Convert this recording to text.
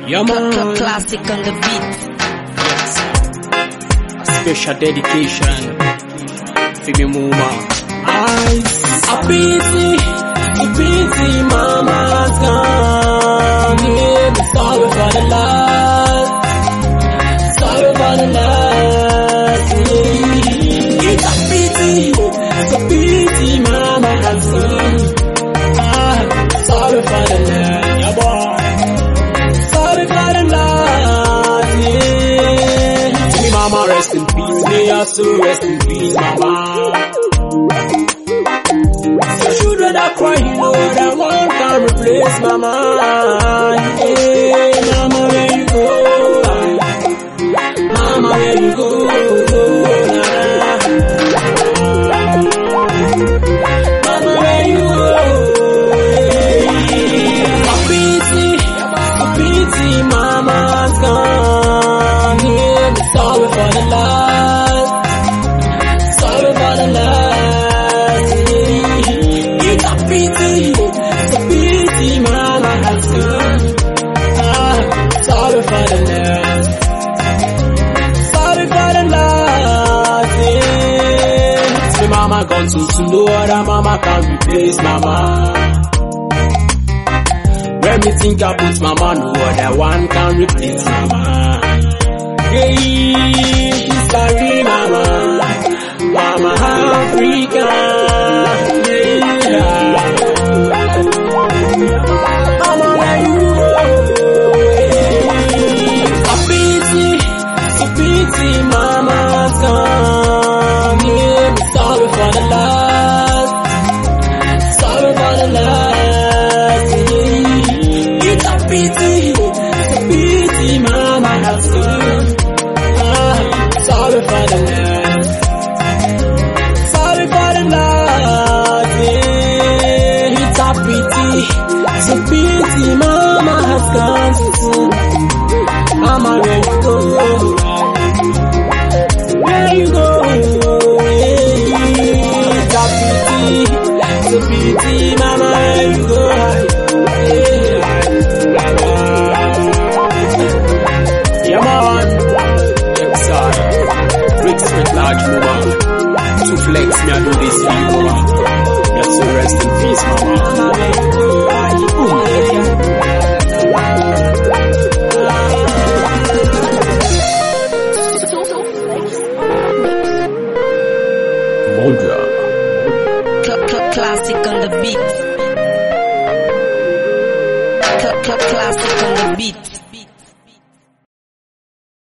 Yeah, man. Classic on the beat. Yes. A special dedication for me mama. A pity, mama's gone. Yeah, but sorry for the loss. Sorry for the loss. Yeah. It's a pity, mama has gone. Sorry for the loss, yeah, boy. Sorry for the loss, yeah. Me mama rest in peace, me also rest in peace, mama. So children are crying, no other one can replace mama. Yeah, mama where you go? Mama where you go? Mama where you go? Mama's gone, yeah, but sorry for the loss. Sorry for the loss, yeah. It's a pity, mama has gone. Sorry for the loss. Sorry for the loss, yeah. See mama gone too soon, no other mama can replace mama. When me think about mama, no other one can replace mama. Hey, sorry mama, mama Africa. Yeah. Mama, where you go? A pity, mama's gone. Yeah, but sorry for the loss. Sorry for the loss. It's a pity, mama has gone. Sorry for the loss. Sorry for the loss, yeah. It's a pity, mama has gone so soon. Mama, where you go? Where you go? It's a pity, mama, where you go? Yeah, man. Respect large mama. To flex me, I do this for you, mama. Yes, so rest in peace, mama. Moja. Classic on the beat. Classic on the beat.